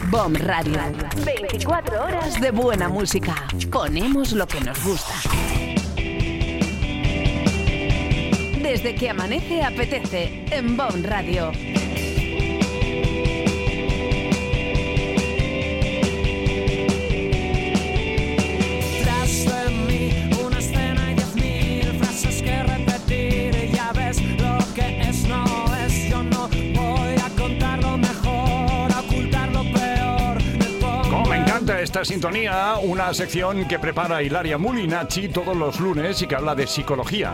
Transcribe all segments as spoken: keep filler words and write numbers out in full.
BOM Radio. veinticuatro horas de buena música. Ponemos lo que nos gusta. Desde que amanece apetece en BOM Radio. Esta sintonía, una sección que prepara Ilaria Mulinacci todos los lunes y que habla de psicología.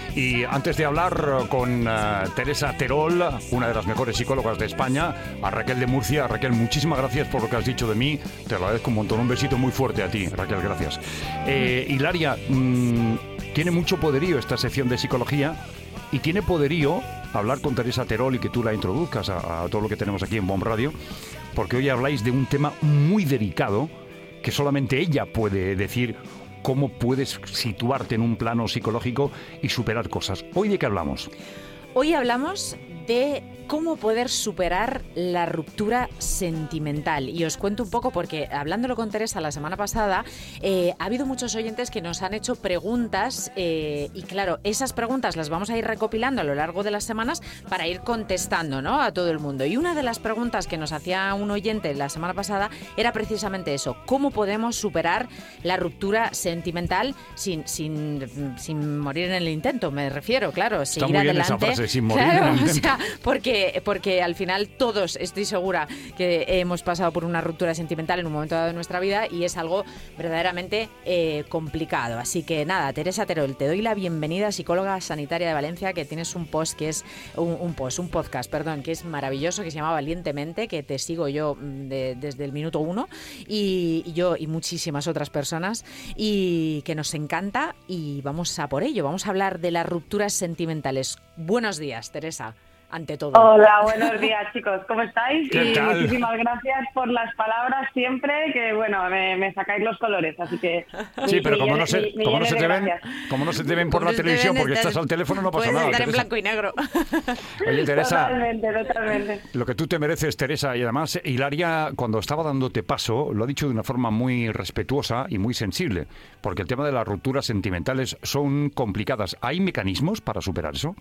Y antes de hablar con uh, Teresa Terol, una de las mejores psicólogas de España, a Raquel de Murcia. Raquel, muchísimas gracias por lo que has dicho de mí. Te lo agradezco un montón. Un besito muy fuerte a ti, Raquel, gracias. Eh, Ilaria, mmm, tiene mucho poderío esta sección de psicología y tiene poderío hablar con Teresa Terol y que tú la introduzcas a, a todo lo que tenemos aquí en BOM Radio, porque hoy habláis de un tema muy delicado que solamente ella puede decir cómo puedes situarte en un plano psicológico y superar cosas. ¿Hoy de qué hablamos? Hoy hablamos de cómo poder superar la ruptura sentimental. Y os cuento un poco porque, hablándolo con Teresa la semana pasada, eh, ha habido muchos oyentes que nos han hecho preguntas eh, y claro, esas preguntas las vamos a ir recopilando a lo largo de las semanas para ir contestando, ¿no?, a todo el mundo. Y una de las preguntas que nos hacía un oyente la semana pasada era precisamente eso: ¿cómo podemos superar la ruptura sentimental sin, sin, sin morir en el intento? Me refiero, claro, seguir Está muy bien adelante. esa frase, sin morir claro, en el intento. O sea, porque porque al final todos, estoy segura, que hemos pasado por una ruptura sentimental en un momento dado de nuestra vida y es algo verdaderamente eh, complicado. Así que nada, Teresa Terol, te doy la bienvenida, psicóloga sanitaria de Valencia, que tienes un post que es un, un post, un podcast, perdón, que es maravilloso, que se llama Valientemente, que te sigo yo de, desde el minuto uno y, y yo y muchísimas otras personas y que nos encanta y vamos a por ello, vamos a hablar de las rupturas sentimentales. Buenos días, Teresa. Ante todo. Hola, buenos días, chicos. ¿Cómo estáis? ¿Qué y tal? Muchísimas gracias por las palabras siempre, que bueno, me, me sacáis los colores, así que... Sí, mi, pero mi, como no se, mi, como no se te ven, gracias. como no se te ven por la televisión, porque estás al teléfono, no pasa puedes nada. Puedes estar en Teresa. blanco y negro. Oye, Teresa, Totalmente, totalmente. lo que tú te mereces, Teresa, y además Hilaria, cuando estaba dándote paso, lo ha dicho de una forma muy respetuosa y muy sensible, porque el tema de las rupturas sentimentales son complicadas. ¿Hay mecanismos para superar eso?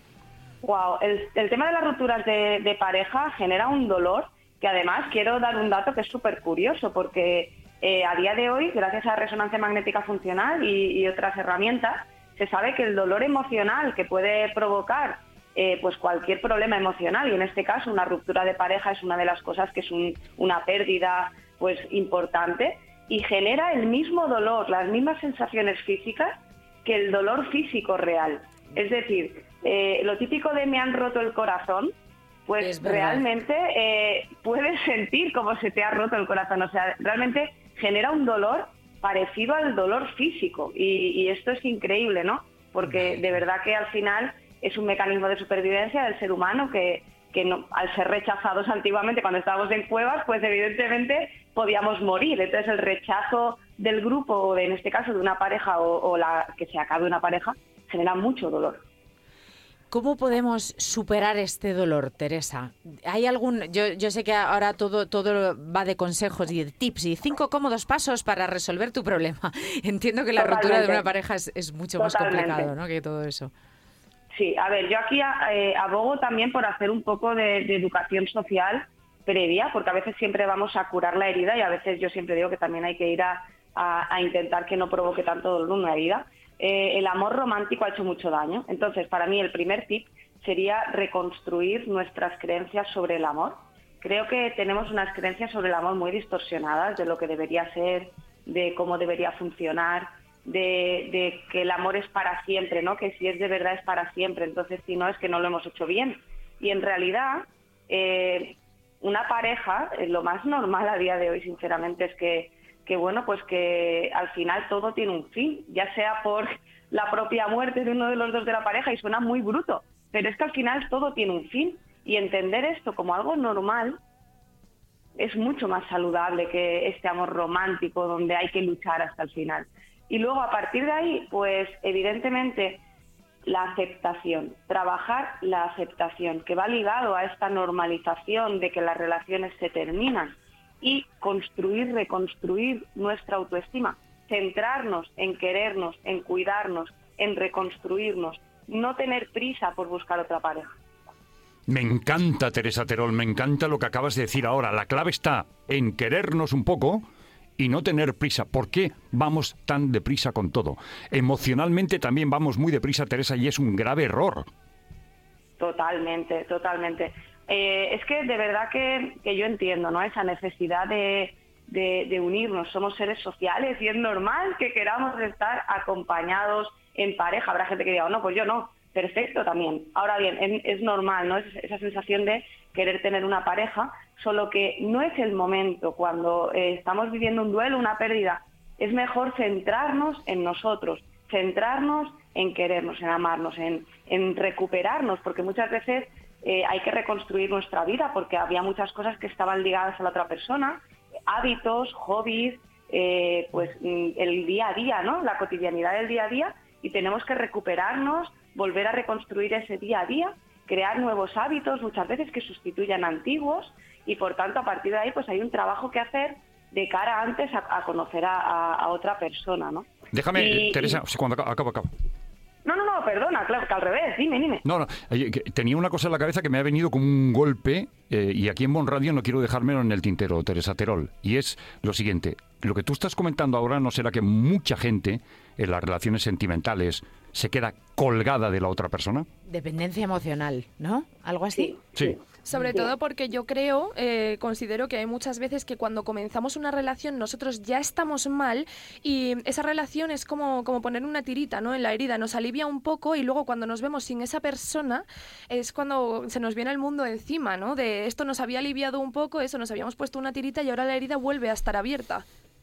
Wow, el, el tema de las rupturas de, de pareja genera un dolor que además quiero dar un dato que es súper curioso, porque eh, a día de hoy, gracias a resonancia magnética funcional y, y otras herramientas, se sabe que el dolor emocional que puede provocar eh, pues cualquier problema emocional, y en este caso una ruptura de pareja es una de las cosas que es un, una pérdida pues importante, y genera el mismo dolor, las mismas sensaciones físicas que el dolor físico real. Es decir, eh, lo típico de me han roto el corazón, pues realmente eh, puedes sentir cómo se te ha roto el corazón. O sea, realmente genera un dolor parecido al dolor físico. Y, y esto es increíble, ¿no? Porque de verdad que al final es un mecanismo de supervivencia del ser humano que, que no, al ser rechazados antiguamente cuando estábamos en cuevas, pues evidentemente podíamos morir. Entonces el rechazo del grupo, o de, en este caso de una pareja, o, o la que se acabe una pareja, genera mucho dolor. ¿Cómo podemos superar este dolor, Teresa? ¿Hay algún? Yo, yo sé que ahora todo, todo va de consejos y de tips y cinco cómodos pasos para resolver tu problema. Entiendo que la Totalmente. ruptura de una pareja es, es mucho Totalmente. más complicado, ¿no?, que todo eso. Sí, a ver, yo aquí eh, abogo también por hacer un poco de, de educación social previa, porque a veces siempre vamos a curar la herida y a veces yo siempre digo que también hay que ir a, a, a intentar que no provoque tanto dolor una herida. Eh, el amor romántico ha hecho mucho daño. Entonces, para mí el primer tip sería reconstruir nuestras creencias sobre el amor. Creo que tenemos unas creencias sobre el amor muy distorsionadas, de lo que debería ser, de cómo debería funcionar, de, de que el amor es para siempre, ¿no? Que si es de verdad es para siempre, entonces si no es que no lo hemos hecho bien. Y en realidad, eh, una pareja, eh, lo más normal a día de hoy, sinceramente, es que que bueno, pues que al final todo tiene un fin, ya sea por la propia muerte de uno de los dos de la pareja, y suena muy bruto, pero es que al final todo tiene un fin, y entender esto como algo normal es mucho más saludable que este amor romántico donde hay que luchar hasta el final. Y luego, a partir de ahí, pues evidentemente la aceptación, trabajar la aceptación, que va ligado a esta normalización de que las relaciones se terminan. y construir, reconstruir nuestra autoestima. Centrarnos en querernos, en cuidarnos, en reconstruirnos. No tener prisa por buscar otra pareja. Me encanta, Teresa Terol, me encanta lo que acabas de decir ahora. La clave está en querernos un poco y no tener prisa. ¿Por qué vamos tan deprisa con todo? Emocionalmente también vamos muy deprisa, Teresa, y es un grave error. Totalmente, totalmente. Eh, es que de verdad que, que yo entiendo, ¿no?, esa necesidad de, de, de unirnos. Somos seres sociales y es normal que queramos estar acompañados en pareja. Habrá gente que diga, oh, no, pues yo no. Perfecto también. Ahora bien, es, es normal, ¿no?, es esa sensación de querer tener una pareja, solo que no es el momento. Cuando eh, estamos viviendo un duelo, una pérdida, es mejor centrarnos en nosotros, centrarnos en querernos, en amarnos, en, en recuperarnos, porque muchas veces eh, hay que reconstruir nuestra vida, porque había muchas cosas que estaban ligadas a la otra persona, hábitos, hobbies, eh, pues el día a día, ¿no?, la cotidianidad del día a día, y tenemos que recuperarnos, volver a reconstruir ese día a día, crear nuevos hábitos, muchas veces que sustituyan antiguos, y por tanto a partir de ahí pues hay un trabajo que hacer de cara antes a, a conocer a, a, a otra persona, ¿no? Déjame, y, Teresa, y... cuando acabo, acabo. No, no, no, perdona, claro, que al revés, dime, dime. No, no, tenía una cosa en la cabeza que me ha venido como un golpe, eh, y aquí en Bon Radio no quiero dejármelo en el tintero, Teresa Terol, y es lo siguiente. Lo que tú estás comentando ahora, ¿no será que mucha gente en las relaciones sentimentales se queda colgada de la otra persona? Dependencia emocional, ¿no? ¿Algo así? Sí. sí. Sobre todo porque yo creo, eh, considero que hay muchas veces que cuando comenzamos una relación nosotros ya estamos mal y esa relación es como, como poner una tirita, ¿no?, en la herida, nos alivia un poco y luego cuando nos vemos sin esa persona es cuando se nos viene el mundo encima, ¿no? De esto nos había aliviado un poco, eso, nos habíamos puesto una tirita y ahora la herida vuelve a estar abierta.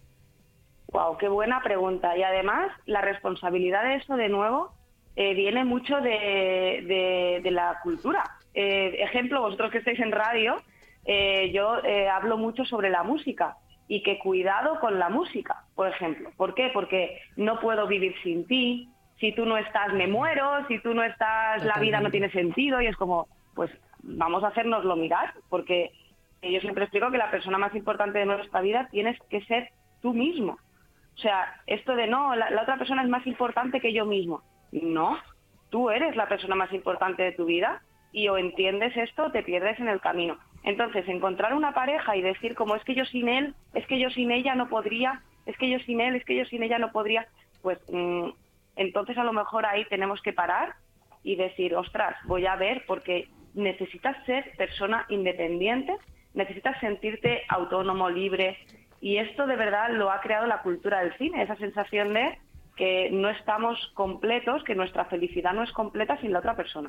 Wow, qué buena pregunta. Y además la responsabilidad de eso, de nuevo, eh, viene mucho de, de, de la cultura. Eh, ejemplo, vosotros que estáis en radio, eh, yo eh, hablo mucho sobre la música y que cuidado con la música, por ejemplo. ¿Por qué? Porque no puedo vivir sin ti, si tú no estás me muero, si tú no estás Totalmente. La vida no tiene sentido, y es como, pues vamos a hacérnoslo mirar, porque yo siempre explico que la persona más importante de nuestra vida tienes que ser tú mismo. O sea, esto de no, la, la otra persona es más importante que yo mismo. No, tú eres la persona más importante de tu vida y o entiendes esto o te pierdes en el camino. Entonces, encontrar una pareja y decir como es que yo sin él, es que yo sin ella no podría, es que yo sin él, es que yo sin ella no podría, pues mmm, entonces a lo mejor ahí tenemos que parar y decir, ostras, voy a ver, porque necesitas ser persona independiente, necesitas sentirte autónomo, libre. Y esto de verdad lo ha creado la cultura del cine, esa sensación de que no estamos completos, que nuestra felicidad no es completa sin la otra persona.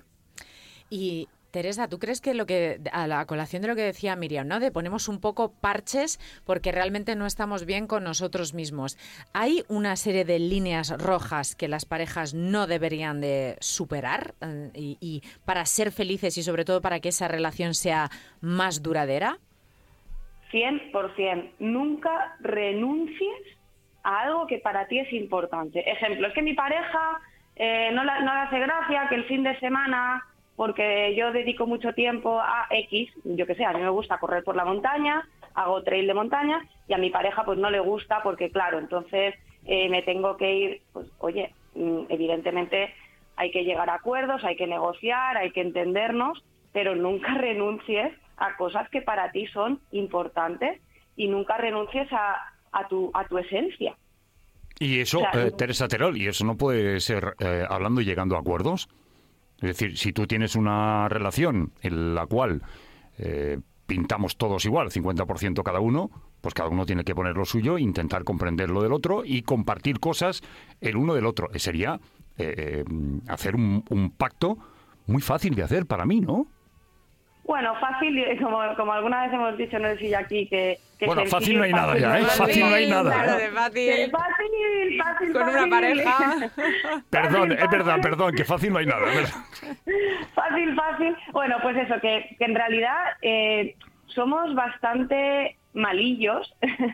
Y Teresa, ¿tú crees que lo que a la colación de lo que decía Miriam, ¿no?, de ponemos un poco parches porque realmente no estamos bien con nosotros mismos? ¿Hay una serie de líneas rojas que las parejas no deberían de superar eh, y, y para ser felices y sobre todo para que esa relación sea más duradera? cien por ciento. Nunca renuncies a algo que para ti es importante. Ejemplo, es que mi pareja eh, no, la, no le hace gracia que el fin de semana, porque yo dedico mucho tiempo a X, yo que sé, a mí me gusta correr por la montaña, hago trail de montaña, y a mi pareja pues no le gusta porque, claro, entonces eh, me tengo que ir, pues oye, evidentemente hay que llegar a acuerdos, hay que negociar, hay que entendernos, pero nunca renuncies a cosas que para ti son importantes y nunca renuncies a, a, tu, a tu esencia. Y eso, o sea, eh, Teresa Terol, y eso no puede ser eh, hablando y llegando a acuerdos. Es decir, si tú tienes una relación en la cual eh, pintamos todos igual, cincuenta por ciento cada uno, pues cada uno tiene que poner lo suyo, intentar comprender lo del otro y compartir cosas el uno del otro. Sería eh, hacer un, un pacto muy fácil de hacer para mí, ¿no? Bueno, fácil, como, como alguna vez hemos dicho, no sé si aquí que... que bueno, sencillo, fácil no hay fácil, nada ya, ¿eh? Fácil, fácil no hay nada. Claro, de fácil. Fácil, fácil, con fácil. una pareja. Perdón, es verdad, perdón, que fácil no hay nada, ¿verdad? Fácil, fácil. Bueno, pues eso, que, que en realidad eh, somos bastante malillos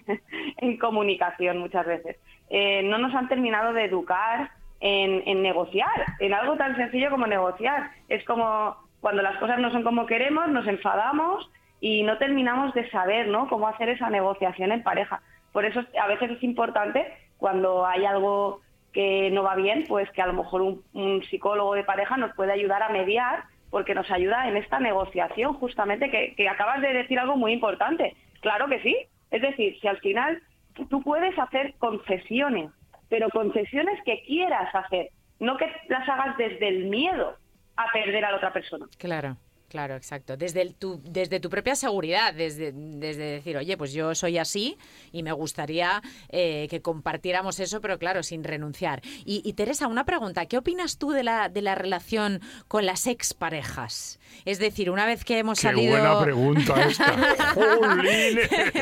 en comunicación muchas veces. Eh, no nos han terminado de educar en, en negociar, en algo tan sencillo como negociar. Es como... Cuando las cosas no son como queremos, nos enfadamos y no terminamos de saber, ¿no?, cómo hacer esa negociación en pareja. Por eso a veces es importante, cuando hay algo que no va bien, pues que a lo mejor un, un psicólogo de pareja nos puede ayudar a mediar, porque nos ayuda en esta negociación, justamente, que, que acabas de decir algo muy importante. Claro que sí. Es decir, si al final tú puedes hacer concesiones, pero concesiones que quieras hacer, no que las hagas desde el miedo a perder a la otra persona. Claro. Claro, exacto. Desde el, tu, desde tu propia seguridad, desde, desde decir, oye, pues yo soy así y me gustaría eh, que compartiéramos eso, pero claro, sin renunciar. Y, y Teresa, una pregunta, ¿qué opinas tú de la, de la relación con las exparejas? Es decir, una vez que hemos Qué salido... Qué buena pregunta esta. ¡Jolín!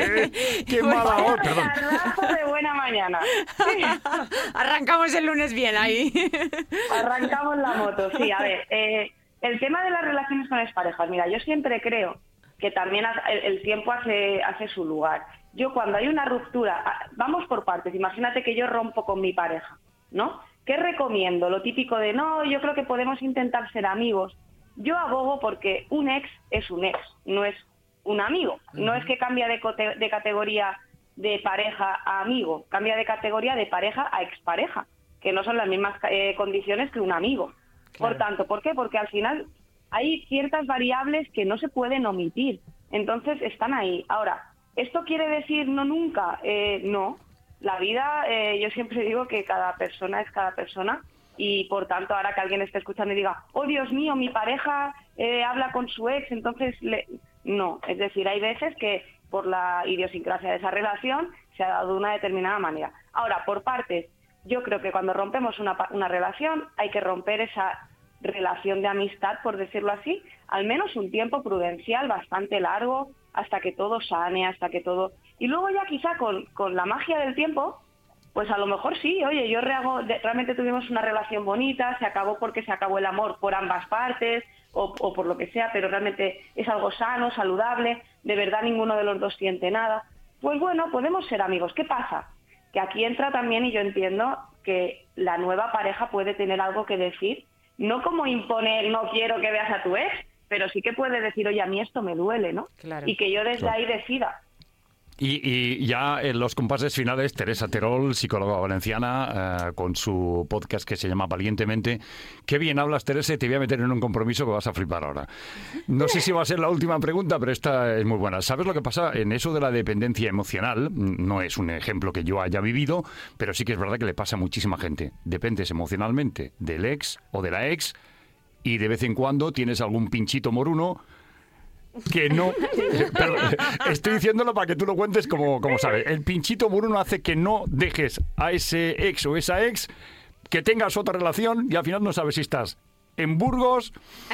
¡Qué mala hora! Perdón. Garrazo de buena mañana. Sí. Arrancamos el lunes bien ahí. Arrancamos la moto, sí. A ver, eh, el tema de las relaciones con las parejas, mira, yo siempre creo que también el, el tiempo hace, hace su lugar. Yo cuando hay una ruptura, vamos por partes, imagínate que yo rompo con mi pareja, ¿no? ¿Qué recomiendo? Lo típico de, no, yo creo que podemos intentar ser amigos. Yo abogo porque un ex es un ex, no es un amigo. No es que cambia de, cote, de categoría de pareja a amigo, cambia de categoría de pareja a expareja, que no son las mismas eh, condiciones que un amigo. Claro. Por tanto, ¿por qué? Porque al final hay ciertas variables que no se pueden omitir. Entonces están ahí. Ahora, ¿esto quiere decir no nunca? Eh, no. La vida, eh, yo siempre digo que cada persona es cada persona y por tanto ahora que alguien esté escuchando y diga, oh Dios mío, mi pareja eh, habla con su ex, entonces le... no. Es decir, hay veces que por la idiosincrasia de esa relación se ha dado de una determinada manera. Ahora, por partes, yo creo que cuando rompemos una, una relación hay que romper esa relación de amistad, por decirlo así, al menos un tiempo prudencial bastante largo, hasta que todo sane, hasta que todo... Y luego ya quizá con, con la magia del tiempo, pues a lo mejor sí, oye, yo rehago, de, realmente tuvimos una relación bonita, se acabó porque se acabó el amor por ambas partes, o, o por lo que sea, pero realmente es algo sano, saludable, de verdad ninguno de los dos siente nada. Pues bueno, podemos ser amigos. ¿Qué pasa? Que aquí entra también, y yo entiendo que la nueva pareja puede tener algo que decir, no como imponer, no quiero que veas a tu ex, pero sí que puede decir, oye, a mí esto me duele, ¿no? Claro. Y que yo desde Claro. ahí decida. Y, y ya en los compases finales, Teresa Terol, psicóloga valenciana, eh, con su podcast que se llama Valientemente. Qué bien hablas, Teresa, y te voy a meter en un compromiso que vas a flipar ahora. No sé si va a ser la última pregunta, pero esta es muy buena. ¿Sabes lo que pasa en eso de la dependencia emocional? No es un ejemplo que yo haya vivido, pero sí que es verdad que le pasa a muchísima gente. Dependes emocionalmente del ex o de la ex y de vez en cuando tienes algún pinchito moruno que no... Pero estoy diciéndolo para que tú lo cuentes como, como sabes. El pinchito moruno hace que no dejes a ese ex o esa ex, que tengas otra relación y al final no sabes si estás en Burgos,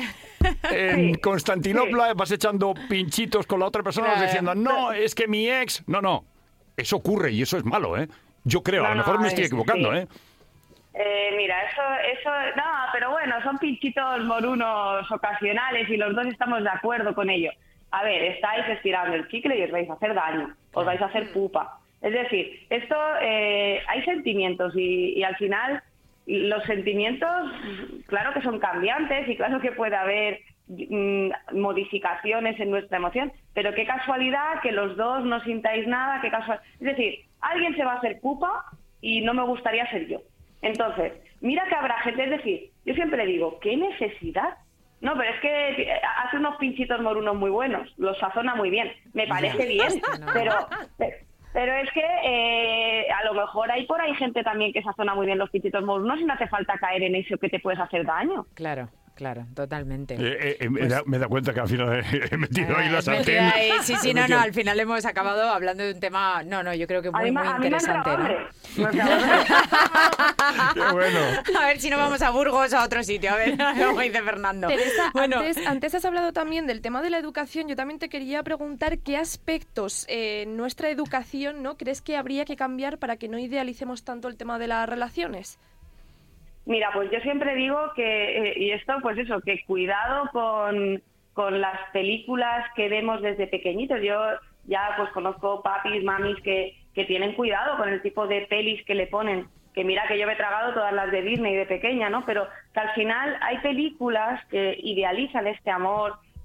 en Sí. Constantinopla, vas echando pinchitos con la otra persona, Claro. diciendo, no, es que mi ex... No, no, eso ocurre y eso es malo, ¿eh? Yo creo, No, a lo mejor no, me estoy es- equivocando, sí. ¿eh? Eh, mira, eso, eso, no, pero bueno, son pinchitos morunos ocasionales y los dos estamos de acuerdo con ello. A ver, estáis estirando el chicle y os vais a hacer daño, os vais a hacer pupa. Es decir, esto, eh, hay sentimientos y, y al final los sentimientos, claro que son cambiantes y claro que puede haber mm, modificaciones en nuestra emoción, pero qué casualidad que los dos no sintáis nada, qué casual... Es decir, alguien se va a hacer pupa y no me gustaría ser yo. Entonces, mira que habrá gente, es decir, yo siempre digo, ¿qué necesidad? No, pero es que hace unos pinchitos morunos muy buenos, los sazona muy bien, me parece bien, pero pero es que eh, a lo mejor hay por ahí gente también que sazona muy bien los pinchitos morunos y no hace falta caer en eso que te puedes hacer daño. Claro, claro, totalmente. Eh, eh, me, da, me da cuenta que al final he, he metido ahí Ah, la es metido sartén. ahí. Sí, sí, He no, metido- no, al final hemos acabado hablando de un tema, no, no, yo creo que A muy, mí, muy me- a mí me ha interesante, entrado ¿no? hambre. Me ha entrado hambre. Qué bueno. A ver si no vamos a Burgos o a otro sitio, a ver, como dice Fernando. Teresa, Bueno, antes, antes has hablado también del tema de la educación. Yo también te quería preguntar qué aspectos eh, en nuestra educación no crees que habría que cambiar para que no idealicemos tanto el tema de las relaciones. Mira, pues yo siempre digo que, eh, y esto pues eso, que cuidado con, con las películas que vemos desde pequeñitos. Yo ya pues conozco papis, mamis que, que tienen cuidado con el tipo de pelis que le ponen, que mira que yo me he tragado todas las de Disney de pequeña, ¿no? Pero que al final hay películas que idealizan este amor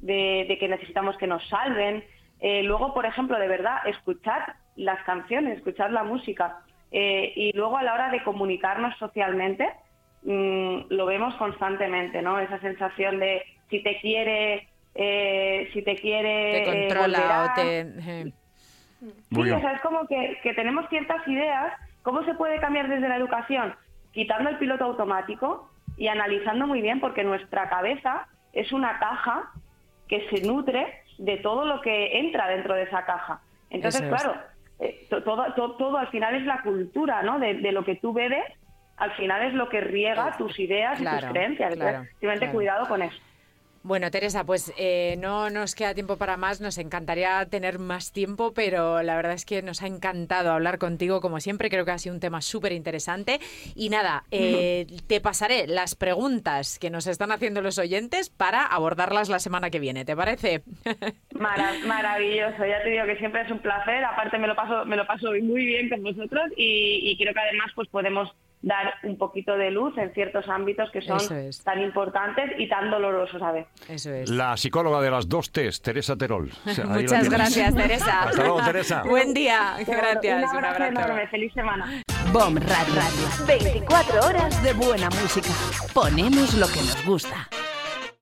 de, de que necesitamos que nos salven. Eh, luego, por ejemplo, de verdad, escuchar las canciones, escuchar la música. Eh, y luego a la hora de comunicarnos socialmente, mmm, lo vemos constantemente, ¿no? Esa sensación de si te quiere, eh, si te quiere... Te controla eh, o te... Eh. Sí, o sea, es como que, que tenemos ciertas ideas. ¿Cómo se puede cambiar desde la educación? Quitando el piloto automático y analizando muy bien, porque nuestra cabeza es una caja que se nutre de todo lo que entra dentro de esa caja. Entonces, Eso es. claro, eh, to- todo, to- todo al final es la cultura, ¿no? De, de lo que tú bebes, al final es lo que riega tus ideas y Claro, tus creencias. claro, Entonces, simplemente claro. cuidado con eso. Bueno, Teresa, pues eh, no nos queda tiempo para más, nos encantaría tener más tiempo, pero la verdad es que nos ha encantado hablar contigo como siempre, creo que ha sido un tema súper interesante. Y nada, eh, te pasaré las preguntas que nos están haciendo los oyentes para abordarlas la semana que viene, ¿te parece? Mara- maravilloso, ya te digo que siempre es un placer, aparte me lo paso, me lo paso muy bien con vosotros y, y creo que además pues podemos dar un poquito de luz en ciertos ámbitos que son Eso es. tan importantes y tan dolorosos a veces. Eso es. La psicóloga de las dos T's, Teresa Terol. O sea, ahí la Muchas tienes. gracias, Teresa. Hasta luego, Teresa. Buen día. Gracias. Un Un abrazo abrazo. enorme, feliz semana. Bomb Radio. veinticuatro horas de buena música. Ponemos lo que nos gusta.